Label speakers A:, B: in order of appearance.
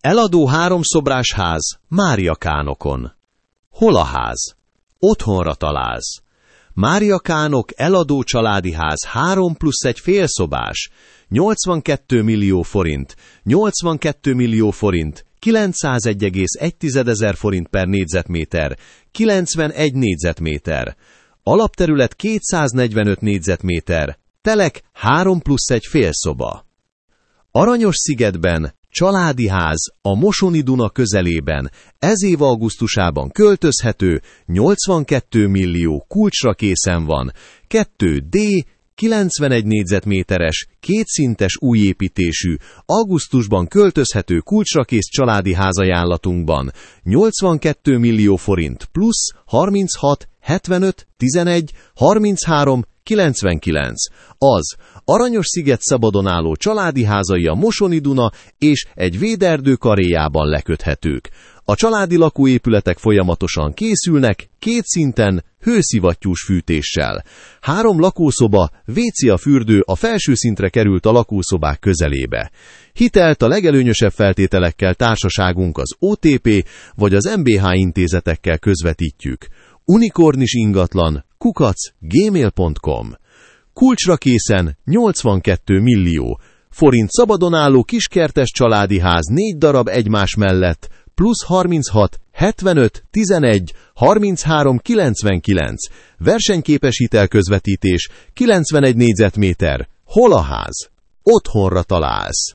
A: Eladó háromszobrás ház Mária Kánokon. Hol a ház? Otthonra találsz. Mária Kánok eladó családi ház 3+1 félszobás. 82 millió forint. 82 millió forint. 901,1 ezer forint per négyzetméter. 91 négyzetméter. Alapterület 245 négyzetméter. Telek 3+1 félszoba. Aranyos-szigetben családi ház a Mosoni Duna közelében, ez év augusztusában költözhető, 82 millió, kulcsra készen van, 2D, 91 négyzetméteres, kétszintes újépítésű, augusztusban költözhető kulcsrakész családi házajánlatunkban, 82 millió forint plusz 36, 75, 11, 33, 99. Az Aranyos-sziget szabadon álló családi házai a Mosoni Duna és egy véderdő karéjában leköthetők. A családi lakóépületek folyamatosan készülnek, két szinten, hőszivattyús fűtéssel. 3 lakószoba, WC a fürdő a felső szintre került a lakószobák közelébe. Hitelt a legelőnyösebb feltételekkel társaságunk az OTP vagy az MBH intézetekkel közvetítjük. Unikornis ingatlan @gmail.com. Kulcsra készen 82 millió. Forint szabadon álló kiskertes családi ház 4 darab egymás mellett, plusz 36, 75, 11, 33, 99. Versenyképes hitelközvetítés, 91 négyzetméter. Hol a ház? Otthonra találsz.